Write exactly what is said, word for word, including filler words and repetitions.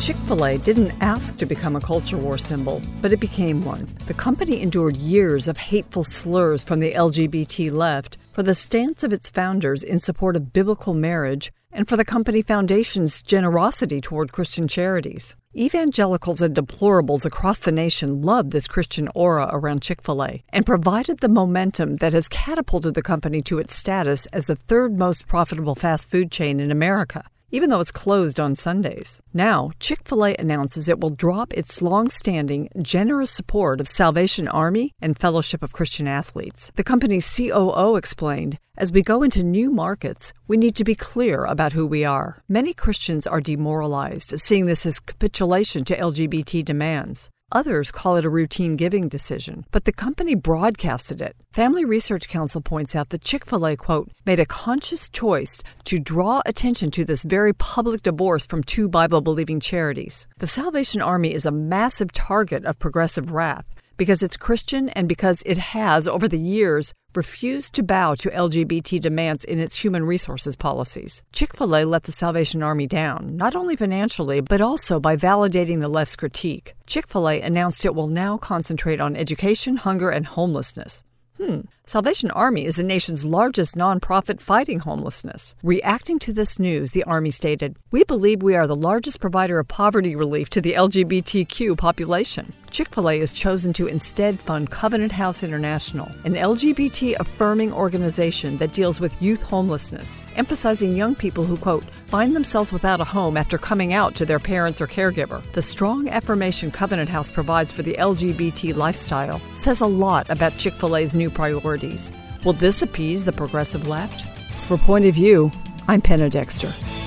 Chick-fil-A didn't ask to become a culture war symbol, but it became one. The company endured years of hateful slurs from the L G B T left for the stance of its founders in support of biblical marriage and for the company foundation's generosity toward Christian charities. Evangelicals and deplorables across the nation loved this Christian aura around Chick-fil-A and provided the momentum that has catapulted the company to its status as the third most profitable fast food chain in America, even though it's closed on Sundays. Now, Chick-fil-A announces it will drop its long-standing, generous support of Salvation Army and Fellowship of Christian Athletes. The company's C O O explained, "As we go into new markets, we need to be clear about who we are. Many Christians are demoralized, seeing this as capitulation to L G B T demands. Others call it a routine giving decision, but the company broadcasted it." Family Research Council points out that Chick-fil-A, quote, made a conscious choice to draw attention to this very public divorce from two Bible-believing charities. The Salvation Army is a massive target of progressive wrath because it's Christian and because it has, over the years, refused to bow to L G B T demands in its human resources policies. Chick-fil-A let the Salvation Army down, not only financially, but also by validating the left's critique. Chick-fil-A announced it will now concentrate on education, hunger, and homelessness. Hmm. Salvation Army is the nation's largest nonprofit fighting homelessness. Reacting to this news, the Army stated, "We believe we are the largest provider of poverty relief to the L G B T Q population." Chick-fil-A has chosen to instead fund Covenant House International, an L G B T-affirming organization that deals with youth homelessness, emphasizing young people who, quote, find themselves without a home after coming out to their parents or caregiver. The strong affirmation Covenant House provides for the L G B T lifestyle says a lot about Chick-fil-A's new priorities. Will this appease the progressive left? For Point of View, I'm Penna Dexter.